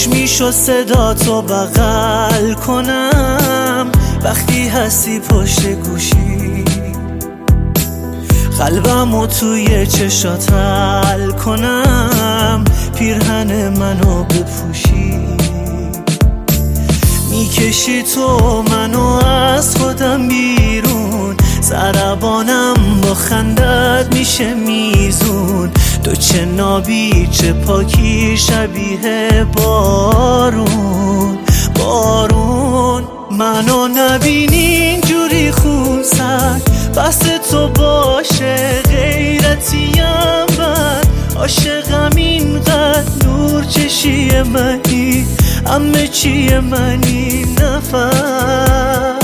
خوش میشد صدا تو بغل کنم وقتی هستی پشت گوشی، قلبمو توی چشات حل کنم پیرهن منو بپوشی. میکشی تو منو از خودم بیرون، ضربانم با خندت میشه میزون. تو چه نابی چه پاکی شبیه بارون بارون. منو نبینی اینجوری خونسرد، بس تو باشه غیرتیم بد. عاشقم اینقدر نور چشی منی، همه چی منی نفر.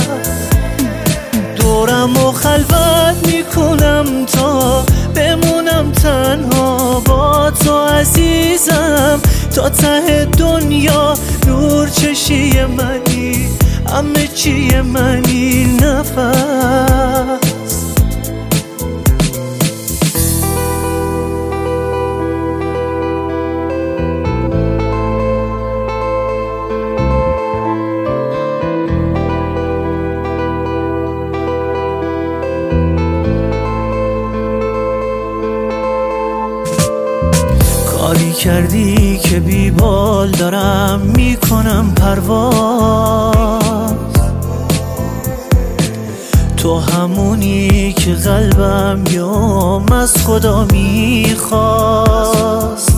دورم و خلوت میکنم تا بمونم تنها با تو عزیزم. تا ته دنیا نور چشی منی، همه چی منی نفس. کاری کردی که بی بال دارم میکنم پرواز. تو همونی که قلبم یوم از خدا میخواست.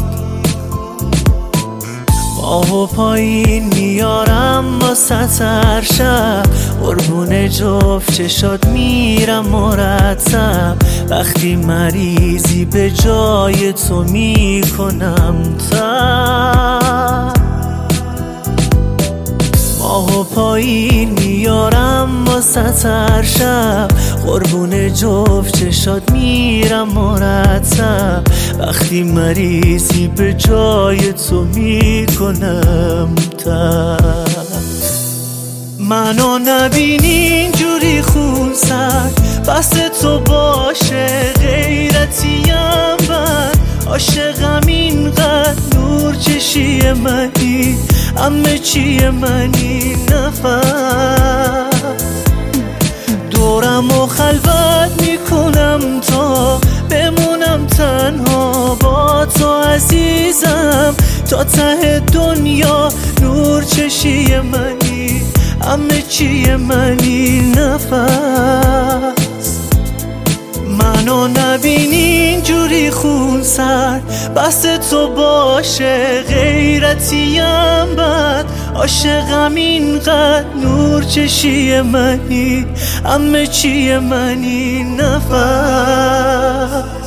ماه و پایین میارم واسه هر شب، قربون جفت چشات میرم مرتب. وقتی مریضی به جای تو میکنم تب. ماه و پایین میارم واسه هر شب، قربون جفت چشات میرم مرتب. وقتی مریضی به جای تو میکنم تب. منو نبینی اینجوری خونسرد، بس تو باشه غیرتیم بد. عاشقم اینقدر نور چشی منی، همه چی منی نفر. دورم و خلوت میکنم تا بمونم تنها با تو عزیزم. تا ته دنیا نور چشی منی، همه چی منی نفس. منو نبینی اینجوری خونسرد، بس تو باشه غیرتیم بد. عاشقم اینقدر نور چشی منی، همه چی منی نفس.